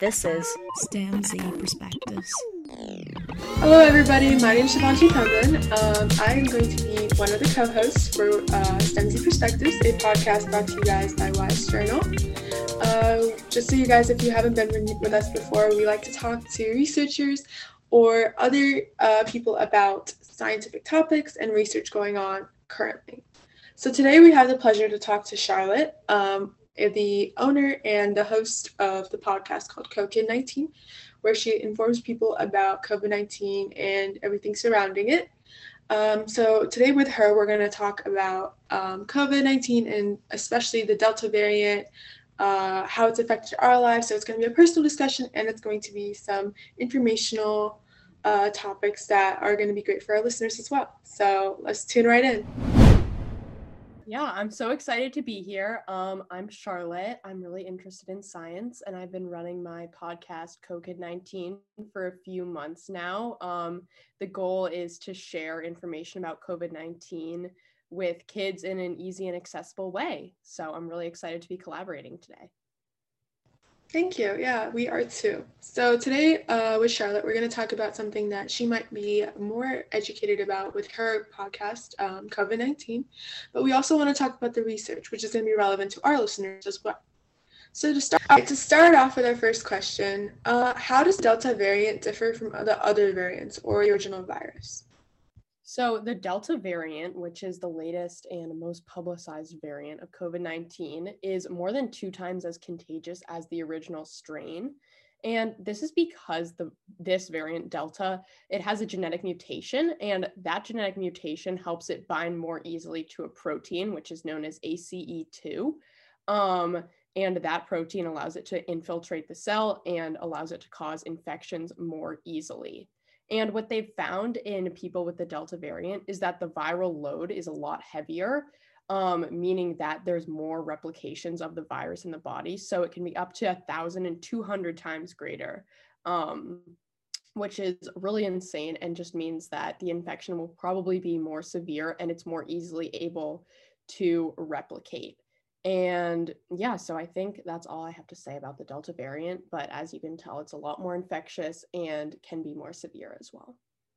This is STEM Z Perspectives. Hello everybody, my name is Shivanshi Tandon. I am going to be one of the co-hosts for STEM Z Perspectives, a podcast brought to you guys by Wise Journal. Just so you guys, if you haven't been with us before, we like to talk to researchers or other people about scientific topics and research going on currently. So today we have the pleasure to talk to Charlotte, the owner and the host of the podcast called COVID-19, where she informs people about COVID-19 and everything surrounding it. So today with her, we're going to talk about COVID-19 and especially the Delta variant, how it's affected our lives. So it's going to be a personal discussion, and it's going to be some informational topics that are going to be great for our listeners as well. So let's tune right in. Yeah, I'm so excited to be here. I'm Charlotte. I'm really interested in science, and I've been running my podcast, COVID-19, for a few months now. The goal is to share information about COVID-19 with kids in an easy and accessible way. So I'm really excited to be collaborating today. Thank you. Yeah, we are too. So today with Charlotte, we're going to talk about something that she might be more educated about with her podcast, COVID-19. But we also want to talk about the research, which is going to be relevant to our listeners as well. So to start off with our first question, how does Delta variant differ from the other variants or the original virus? So the Delta variant, which is the latest and most publicized variant of COVID-19, is more than 2 times as contagious as the original strain. And this is because this variant, Delta, it has a genetic mutation, and that genetic mutation helps it bind more easily to a protein, which is known as ACE2. And that protein allows it to infiltrate the cell and allows it to cause infections more easily. And what they've found in people with the Delta variant is that the viral load is a lot heavier, meaning that there's more replications of the virus in the body. So it can be up to 1,200 times greater, which is really insane and just means that the infection will probably be more severe and it's more easily able to replicate. And yeah, so I think that's all I have to say about the Delta variant, but as you can tell, it's a lot more infectious and can be more severe as well.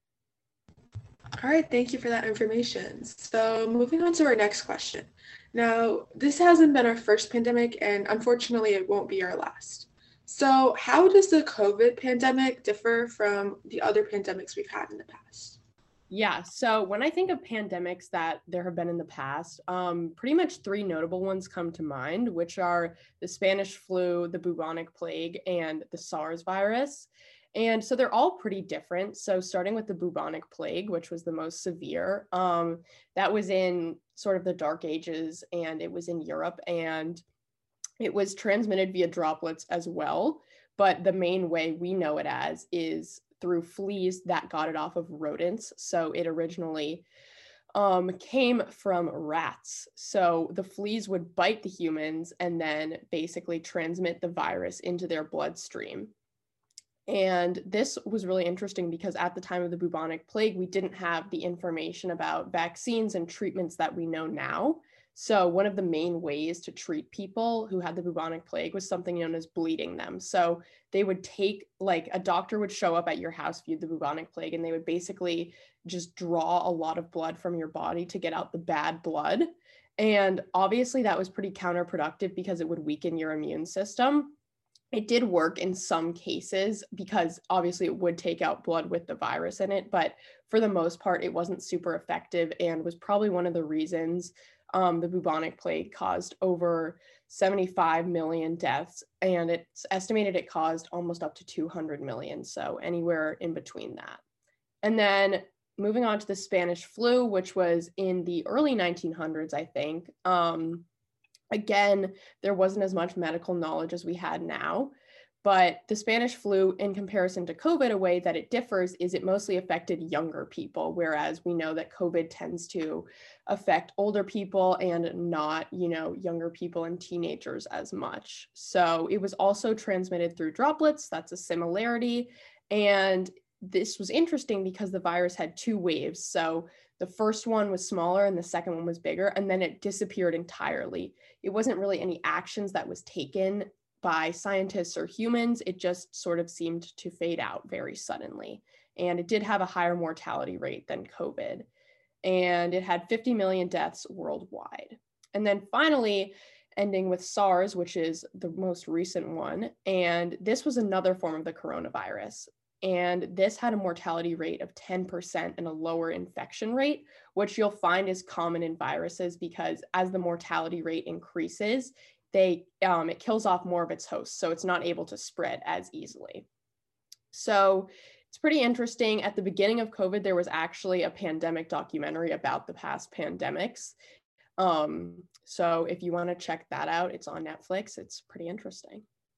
All right, thank you for that information. So moving on to our next question. Now, this hasn't been our first pandemic, and unfortunately, it won't be our last. So how does the COVID pandemic differ from the other pandemics we've had in the past? Yeah, so when I think of pandemics that there have been in the past, pretty much 3 notable ones come to mind, which are the Spanish flu, the bubonic plague, and the SARS virus. And so they're all pretty different. So starting with the bubonic plague, which was the most severe, that was in sort of the Dark Ages, and it was in Europe, and it was transmitted via droplets as well. But the main way we know it as is through fleas that got it off of rodents. So it originally came from rats. So the fleas would bite the humans and then basically transmit the virus into their bloodstream. And this was really interesting because at the time of the bubonic plague, we didn't have the information about vaccines and treatments that we know now. So one of the main ways to treat people who had the bubonic plague was something known as bleeding them. So they would take, like, a doctor would show up at your house if you had the bubonic plague, and they would basically just draw a lot of blood from your body to get out the bad blood. And obviously that was pretty counterproductive because it would weaken your immune system. It did work in some cases because obviously it would take out blood with the virus in it, but for the most part, it wasn't super effective and was probably one of the reasons the bubonic plague caused over 75 million deaths, and it's estimated it caused almost up to 200 million, so anywhere in between that. And then moving on to the Spanish flu, which was in the early 1900s, I think. Again, there wasn't as much medical knowledge as we had now, but the Spanish flu, in comparison to COVID, a way that it differs is it mostly affected younger people, whereas we know that COVID tends to affect older people and not, younger people and teenagers as much. So it was also transmitted through droplets. That's a similarity. And this was interesting because the virus had 2 waves. So the first one was smaller and the second one was bigger, and then it disappeared entirely. It wasn't really any actions that was taken by scientists or humans. It just sort of seemed to fade out very suddenly. And it did have a higher mortality rate than COVID. And it had 50 million deaths worldwide. And then finally, ending with SARS, which is the most recent one. And this was another form of the coronavirus. And this had a mortality rate of 10% and a lower infection rate, which you'll find is common in viruses because as the mortality rate increases, it kills off more of its hosts. So it's not able to spread as easily. So it's pretty interesting. At the beginning of COVID, there was actually a pandemic documentary about the past pandemics. So if you want to check that out, it's on Netflix. It's pretty interesting.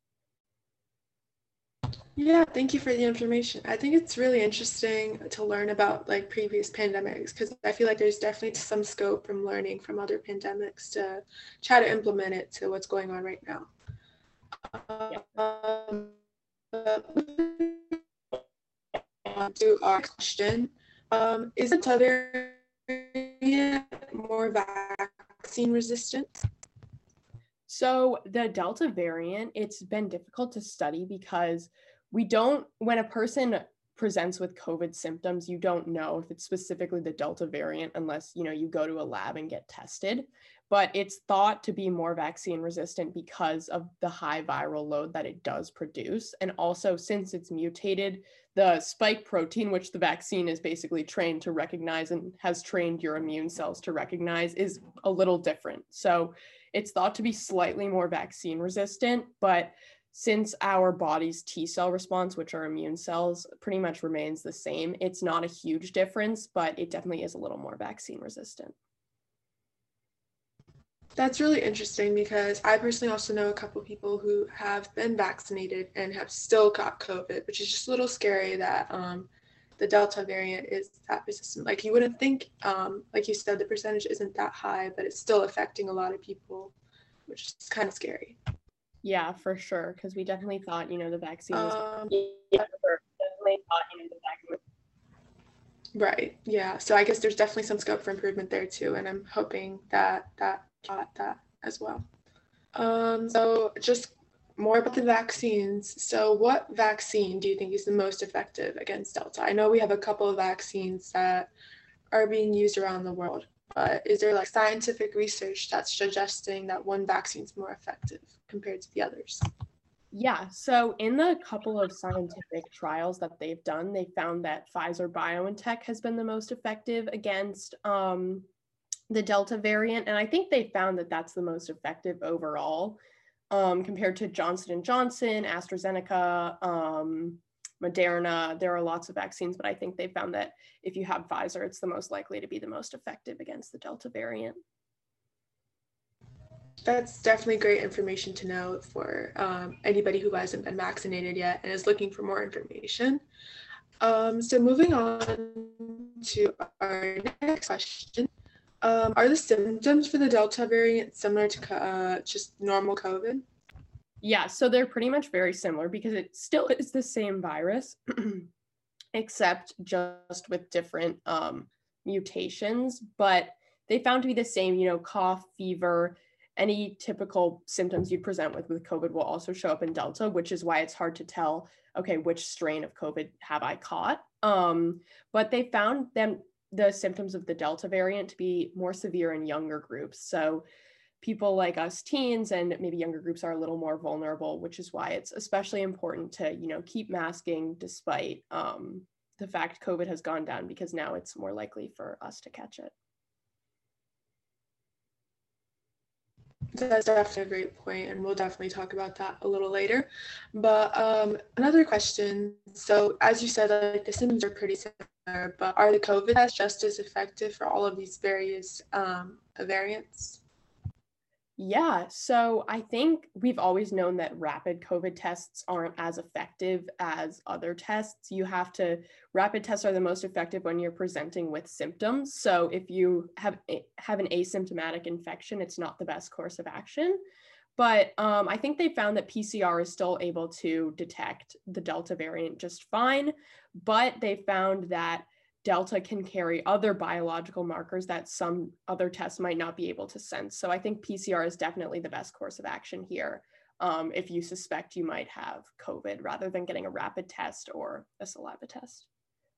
Yeah, thank you for the information. I think it's really interesting to learn about like previous pandemics because I feel like there's definitely some scope from learning from other pandemics to try to implement it to what's going on right now. To our question, is the Delta variant more vaccine resistant? So the Delta variant, it's been difficult to study because when a person presents with COVID symptoms, you don't know if it's specifically the Delta variant unless, you go to a lab and get tested. But it's thought to be more vaccine resistant because of the high viral load that it does produce. And also since it's mutated, the spike protein, which the vaccine is basically trained to recognize and has trained your immune cells to recognize, is a little different. So it's thought to be slightly more vaccine resistant, but since our body's T cell response, which are immune cells, pretty much remains the same, it's not a huge difference, but it definitely is a little more vaccine resistant. That's really interesting because I personally also know a couple of people who have been vaccinated and have still got COVID, which is just a little scary that the Delta variant is that resistant. Like you wouldn't think, like you said, the percentage isn't that high, but it's still affecting a lot of people, which is kind of scary. Yeah, for sure. Because we definitely thought, the vaccine was. Right. Yeah. So I guess there's definitely some scope for improvement there too, and I'm hoping that as well. So just more about the vaccines. So what vaccine do you think is the most effective against Delta? I know we have a couple of vaccines that are being used around the world, but is there like scientific research that's suggesting that one vaccine is more effective compared to the others? Yeah, so in the couple of scientific trials that they've done, they found that Pfizer-BioNTech has been the most effective against the Delta variant. And I think they found that that's the most effective overall compared to Johnson & Johnson, AstraZeneca, Moderna. There are lots of vaccines, but I think they found that if you have Pfizer, it's the most likely to be the most effective against the Delta variant. That's definitely great information to know for anybody who hasn't been vaccinated yet and is looking for more information. So moving on to our next question. Are the symptoms for the Delta variant similar to just normal COVID? Yeah, so they're pretty much very similar because it still is the same virus, except just with different mutations. But they found to be the same, cough, fever, any typical symptoms you present with COVID will also show up in Delta, which is why it's hard to tell, okay, which strain of COVID have I caught? But they found the symptoms of the Delta variant to be more severe in younger groups. So people like us teens and maybe younger groups are a little more vulnerable, which is why it's especially important to, keep masking despite the fact COVID has gone down, because now it's more likely for us to catch it. That's definitely a great point, and we'll definitely talk about that a little later. But another question. So as you said, like the symptoms are pretty similar, but are the COVID tests just as effective for all of these various variants? Yeah, so I think we've always known that rapid COVID tests aren't as effective as other tests. Rapid tests are the most effective when you're presenting with symptoms. So if you have an asymptomatic infection, it's not the best course of action. But I think they found that PCR is still able to detect the Delta variant just fine, but they found that Delta can carry other biological markers that some other tests might not be able to sense. So I think PCR is definitely the best course of action here. if you suspect you might have COVID rather than getting a rapid test or a saliva test.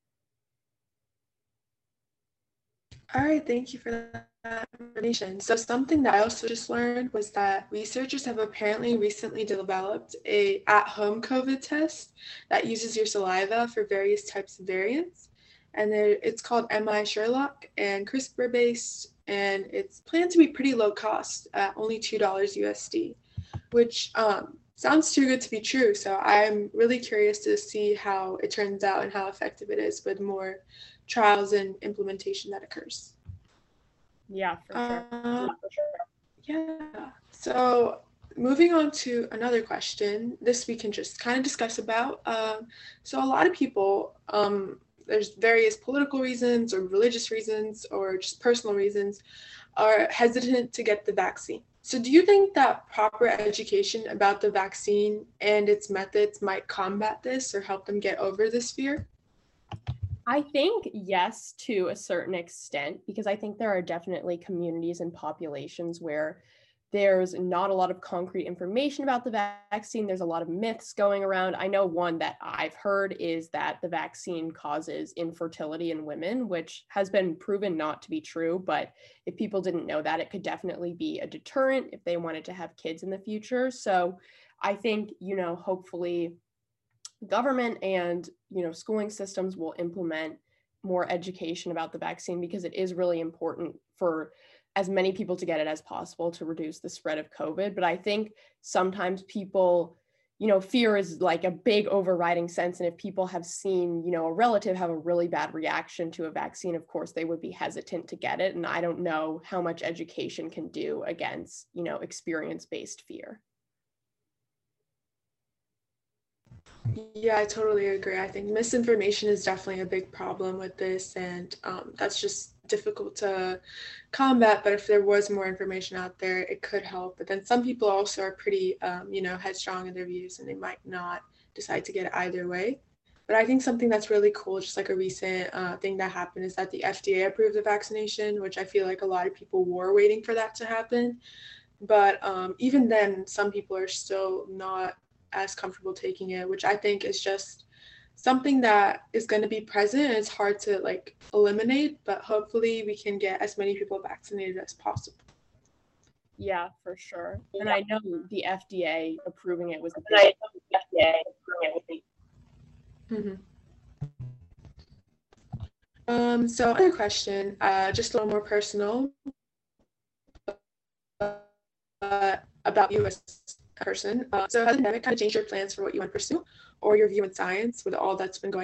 All right, thank you for that information. So something that I also just learned was that researchers have apparently recently developed a at-home COVID test that uses your saliva for various types of variants. And it's called MI Sherlock and CRISPR-based, and it's planned to be pretty low cost at only $2 USD, which sounds too good to be true. So I'm really curious to see how it turns out and how effective it is with more trials and implementation that occurs. Yeah, for sure. Yeah. So moving on to another question, this we can just kind of discuss about. So a lot of people, there's various political reasons or religious reasons or just personal reasons, are hesitant to get the vaccine. So do you think that proper education about the vaccine and its methods might combat this or help them get over this fear? I think yes, to a certain extent, because I think there are definitely communities and populations where there's not a lot of concrete information about the vaccine. There's a lot of myths going around. I know one that I've heard is that the vaccine causes infertility in women, which has been proven not to be true. But if people didn't know that, it could definitely be a deterrent if they wanted to have kids in the future. So I think, hopefully government and schooling systems will implement more education about the vaccine, because it is really important for as many people to get it as possible to reduce the spread of COVID. But I think sometimes people, fear is like a big overriding sense. And if people have seen, a relative have a really bad reaction to a vaccine, of course, they would be hesitant to get it. And I don't know how much education can do against, experience-based fear. Yeah, I totally agree. I think misinformation is definitely a big problem with this, and that's just difficult to combat. But if there was more information out there, it could help. But then some people also are pretty, headstrong in their views, and they might not decide to get it either way. But I think something that's really cool, just like a recent thing that happened, is that the FDA approved the vaccination, which I feel like a lot of people were waiting for that to happen. But even then, some people are still not as comfortable taking it, which I think is just something that is going to be present and it's hard to eliminate, but hopefully we can get as many people vaccinated as possible. Yeah, for sure. And I know the FDA approving it was a big. So another question, just a little more personal, about you as a person. So has the pandemic kind of changed your plans for what you want to pursue or your view in science with all that's been going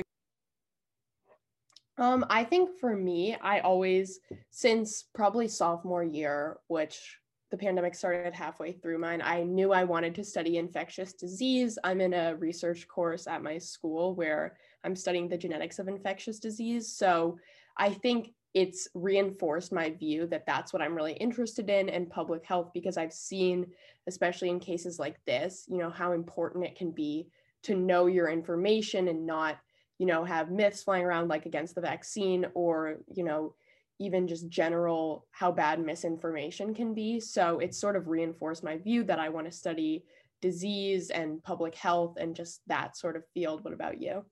on? I think for me, I always, since probably sophomore year, which the pandemic started halfway through mine, I knew I wanted to study infectious disease. I'm in a research course at my school where I'm studying the genetics of infectious disease. So I think it's reinforced my view that that's what I'm really interested in public health, because I've seen, especially in cases like this, how important it can be to know your information and not, have myths flying around like against the vaccine or, even just general how bad misinformation can be. So it's sort of reinforced my view that I want to study disease and public health and just that sort of field. What about you?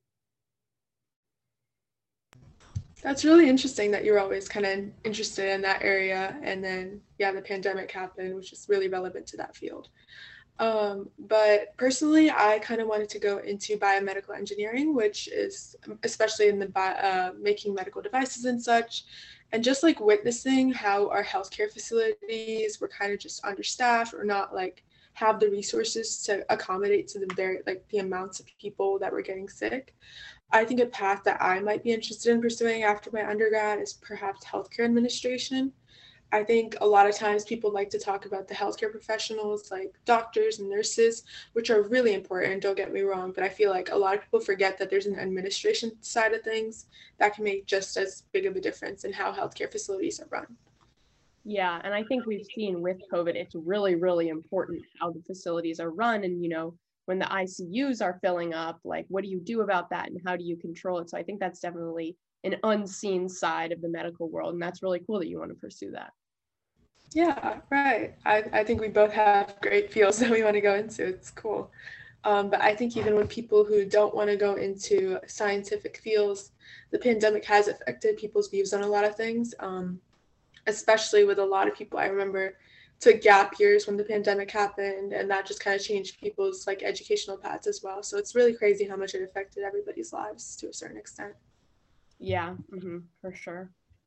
That's really interesting that you're always kind of interested in that area. And then, the pandemic happened, which is really relevant to that field. But personally, I kind of wanted to go into biomedical engineering, which is especially in the making medical devices and such. And just witnessing how our healthcare facilities were kind of just understaffed or not have the resources to accommodate to the amounts of people that were getting sick. I think a path that I might be interested in pursuing after my undergrad is perhaps healthcare administration. I think a lot of times people like to talk about the healthcare professionals like doctors and nurses, which are really important, don't get me wrong, but I feel like a lot of people forget that there's an administration side of things that can make just as big of a difference in how healthcare facilities are run. Yeah, and I think we've seen with COVID, it's really, really important how the facilities are run. And, when the ICUs are filling up, what do you do about that and how do you control it? So I think that's definitely an unseen side of the medical world. And that's really cool that you want to pursue that. Yeah, right. I think we both have great fields that we want to go into. It's cool. But I think even with people who don't want to go into scientific fields, the pandemic has affected people's views on a lot of things, especially with a lot of people I remember took gap years when the pandemic happened, and that just kind of changed people's like educational paths as well. So it's really crazy how much it affected everybody's lives to a certain extent. Yeah, for sure.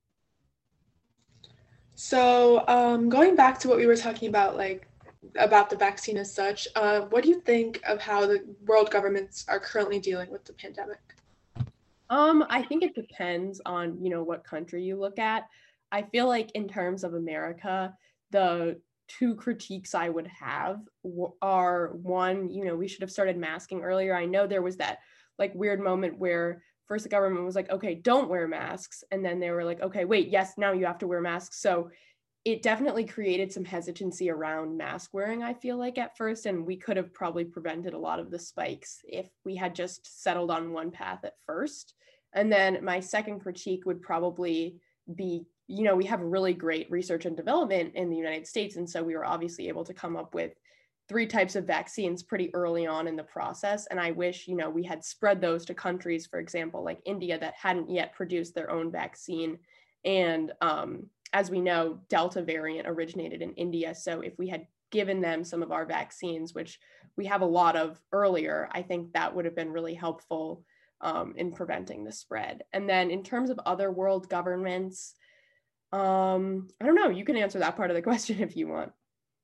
So going back to what we were talking about, like about the vaccine as such, what do you think of how the world governments are currently dealing with the pandemic? I think it depends on, what country you look at. I feel like in terms of America, the two critiques I would have are one, we should have started masking earlier. I know there was that like weird moment where first the government was like, okay, don't wear masks. And then they were like, okay, wait, yes, now you have to wear masks. So it definitely created some hesitancy around mask wearing, I feel like at first, and we could have probably prevented a lot of the spikes if we had just settled on one path at first. And then my second critique would probably be, we have really great research and development in the United States. And so we were obviously able to come up with three types of vaccines pretty early on in the process. And I wish, we had spread those to countries, for example, like India that hadn't yet produced their own vaccine. And as we know, Delta variant originated in India. So if we had given them some of our vaccines, which we have a lot of earlier, I think that would have been really helpful in preventing the spread. And then in terms of other world governments, I don't know, you can answer that part of the question if you want.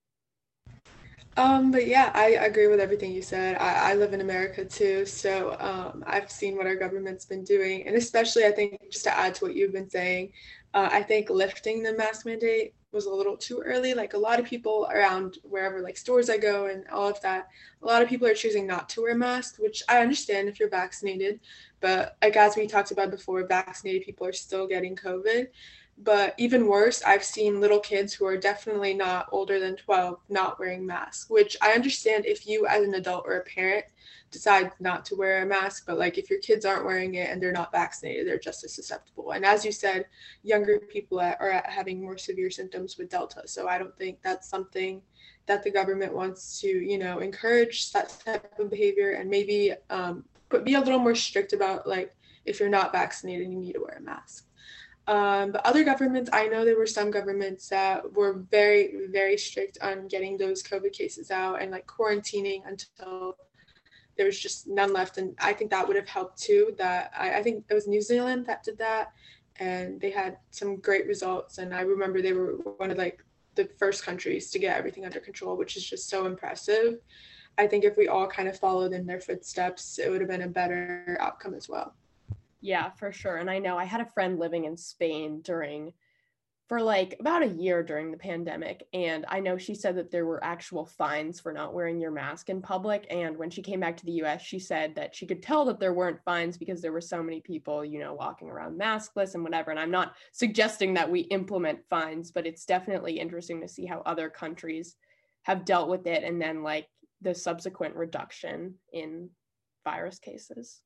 But yeah, I agree with everything you said. I live in America too, so I've seen what our government's been doing, and especially I think just to add to what you've been saying, I think lifting the mask mandate was a little too early. Like a lot of people around wherever like stores I go and all of that, a lot of people are choosing not to wear masks, which I understand if you're vaccinated, but like as we talked about before, vaccinated people are still getting COVID. But even worse, I've seen little kids who are definitely not older than 12 not wearing masks, which I understand if you as an adult or a parent decide not to wear a mask, but like if your kids aren't wearing it and they're not vaccinated, they're just as susceptible. And as you said, younger people are having more severe symptoms with Delta. So I don't think that's something that the government wants to, encourage that type of behavior, and maybe be a little more strict about like if you're not vaccinated, you need to wear a mask. But other governments, I know there were some governments that were very, very strict on getting those COVID cases out and like quarantining until there was just none left. And I think that would have helped too. That I think it was New Zealand that did that, and they had some great results. And I remember they were one of like the first countries to get everything under control, which is just so impressive. I think if we all kind of followed in their footsteps, it would have been a better outcome as well. Yeah, for sure. And I know I had a friend living in Spain for like about a year during the pandemic. And I know she said that there were actual fines for not wearing your mask in public. And when she came back to the US, she said that she could tell that there weren't fines because there were so many people, walking around maskless and whatever. And I'm not suggesting that we implement fines, but it's definitely interesting to see how other countries have dealt with it and then like the subsequent reduction in virus cases.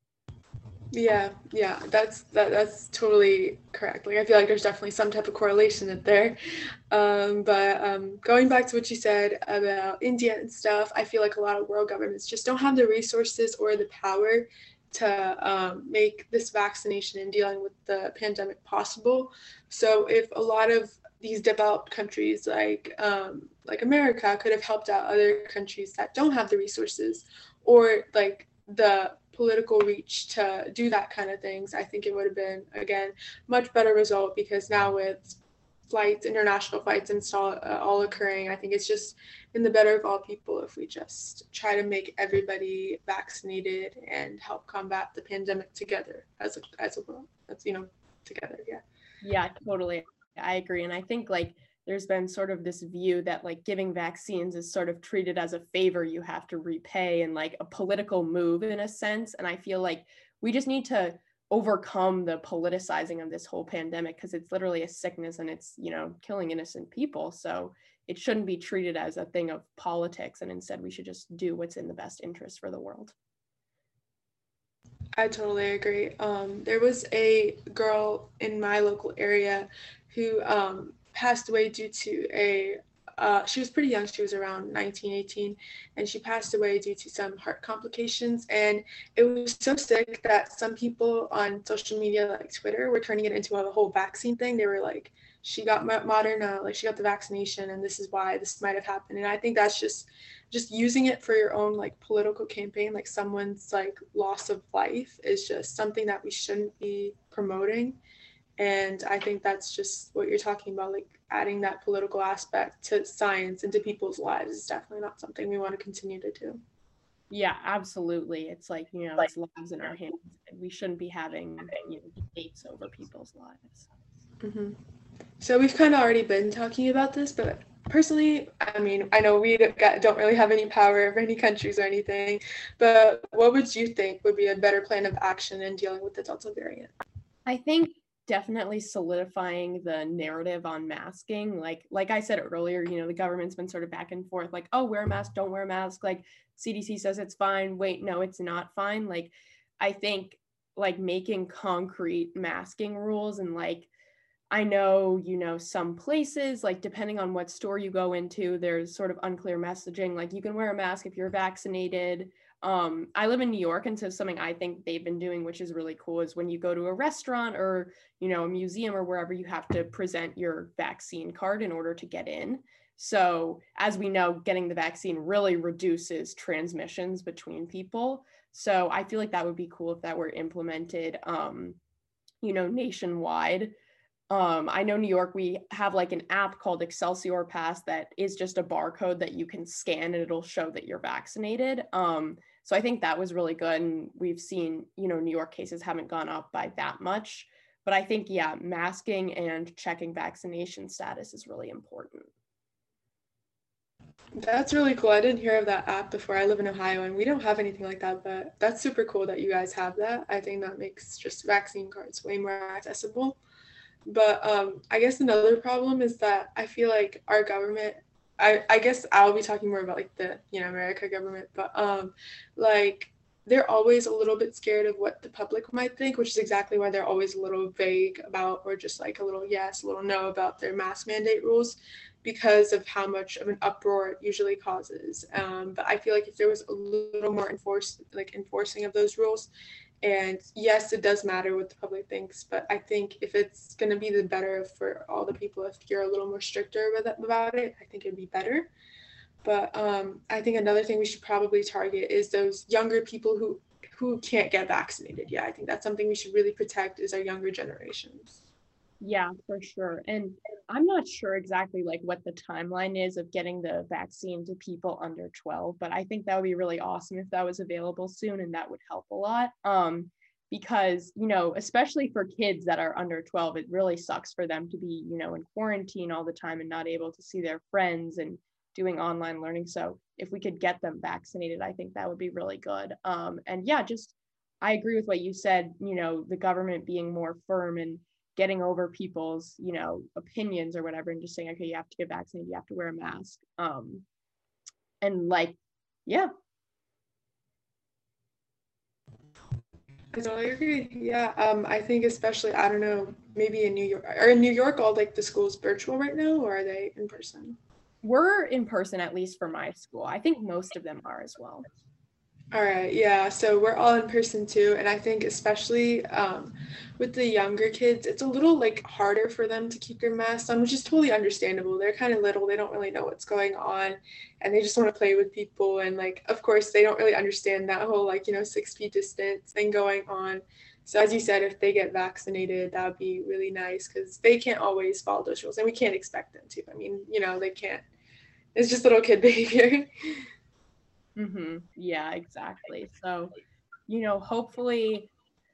Yeah, that's totally correct. Like I feel like there's definitely some type of correlation in there. But going back to what you said about India and stuff, I feel like a lot of world governments just don't have the resources or the power to make this vaccination and dealing with the pandemic possible. So if a lot of these developed countries like America could have helped out other countries that don't have the resources or like the political reach to do that kind of things, I think it would have been, again, much better result, because now with international flights all occurring, I think it's just in the better of all people if we just try to make everybody vaccinated and help combat the pandemic together as a world. That's, together. Yeah. Yeah, totally. I agree. And I think like there's been sort of this view that like giving vaccines is sort of treated as a favor you have to repay and like a political move in a sense. And I feel like we just need to overcome the politicizing of this whole pandemic because it's literally a sickness and it's, killing innocent people. So it shouldn't be treated as a thing of politics. And instead we should just do what's in the best interest for the world. I totally agree. There was a girl in my local area who passed away due to she was pretty young. She was around 19, 18, and she passed away due to some heart complications. And it was so sick that some people on social media, like Twitter, were turning it into a whole vaccine thing. They were like, she got Moderna, like she got the vaccination, and this is why this might have happened. And I think that's just using it for your own like political campaign, like someone's like loss of life is just something that we shouldn't be promoting. And I think that's just what you're talking about, like adding that political aspect to science and to people's lives is definitely not something we want to continue to do. Yeah, absolutely. It's like, it's lives in our hands. We shouldn't be having, debates over people's lives. Mm-hmm. So we've kind of already been talking about this, but personally, I mean, I know we don't really have any power over any countries or anything, but what would you think would be a better plan of action in dealing with the Delta variant? I think definitely solidifying the narrative on masking. Like I said earlier, the government's been sort of back and forth, like, oh, wear a mask, don't wear a mask. Like CDC says it's fine. Wait, no, it's not fine. Like, I think like making concrete masking rules, and like, I know, some places, like depending on what store you go into, there's sort of unclear messaging. Like you can wear a mask if you're vaccinated. I live in New York, and so something I think they've been doing, which is really cool, is when you go to a restaurant or, a museum or wherever, you have to present your vaccine card in order to get in. So as we know, getting the vaccine really reduces transmissions between people. So I feel like that would be cool if that were implemented, nationwide. I know New York, we have like an app called Excelsior Pass that is just a barcode that you can scan and it'll show that you're vaccinated. So I think that was really good. And we've seen, New York cases haven't gone up by that much. But I think, yeah, masking and checking vaccination status is really important. That's really cool. I didn't hear of that app before. I live in Ohio and we don't have anything like that, but that's super cool that you guys have that. I think that makes just vaccine cards way more accessible. But I guess another problem is that I feel like our government, I guess I'll be talking more about like the, America government, but like they're always a little bit scared of what the public might think, which is exactly why they're always a little vague about, or just like a little yes, a little no about their mask mandate rules, because of how much of an uproar it usually causes. But I feel like if there was a little more enforcing of those rules, and yes, it does matter what the public thinks, but I think if it's going to be the better for all the people, if you're a little more stricter about it, I think it'd be better. But I think another thing we should probably target is those younger people who can't get vaccinated. Yeah, I think that's something we should really protect, is our younger generations. Yeah, for sure. And I'm not sure exactly like what the timeline is of getting the vaccine to people under 12, but I think that would be really awesome if that was available soon, and that would help a lot. Because, especially for kids that are under 12, it really sucks for them to be, in quarantine all the time and not able to see their friends and doing online learning. So if we could get them vaccinated, I think that would be really good. And yeah, I agree with what you said, the government being more firm and getting over people's, opinions or whatever, and just saying, okay, you have to get vaccinated, you have to wear a mask. And like, yeah. I totally agree. Yeah. I think especially, I don't know, maybe in New York, all like the schools virtual right now, or are they in person? We're in person, at least for my school. I think most of them are as well. All right, yeah, so we're all in person too, and I think especially with the younger kids, it's a little like harder for them to keep their masks on, which is totally understandable. They're kind of little, they don't really know what's going on, and they just want to play with people, and like, of course, they don't really understand that whole 6 feet distance thing going on. So as you said, if they get vaccinated, that would be really nice, because they can't always follow those rules, and we can't expect them to. I mean, they can't. It's just little kid behavior. Mm-hmm. Yeah, exactly. So, hopefully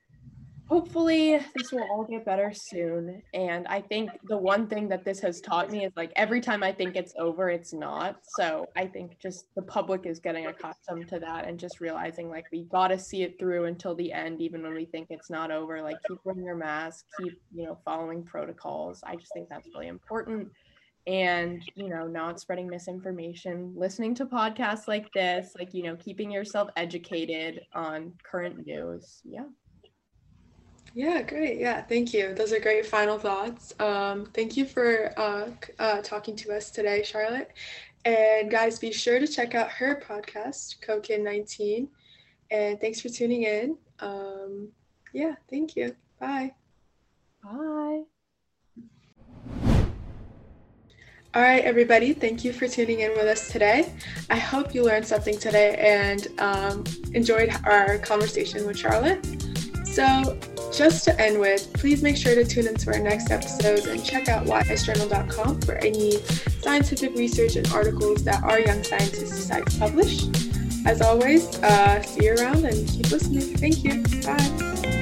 this will all get better soon. And I think the one thing that this has taught me is like every time I think it's over, it's not. So I think just the public is getting accustomed to that and just realizing like we got to see it through until the end, even when we think it's not over. Like keep wearing your mask, keep, following protocols. I just think that's really important. And not spreading misinformation, listening to podcasts like this, keeping yourself educated on current news. Yeah, Yeah, great. Yeah, thank you. Those are great final thoughts. Thank you for talking to us today, Charlotte. And guys, be sure to check out her podcast, Cokin 19. And thanks for tuning in. Yeah, thank you. Bye. Bye. All right, everybody, thank you for tuning in with us today. I hope you learned something today and enjoyed our conversation with Charlotte. So just to end with, please make sure to tune into our next episodes and check out ysjournal.com for any scientific research and articles that our Young Scientists decide to publish. As always, see you around and keep listening. Thank you. Bye.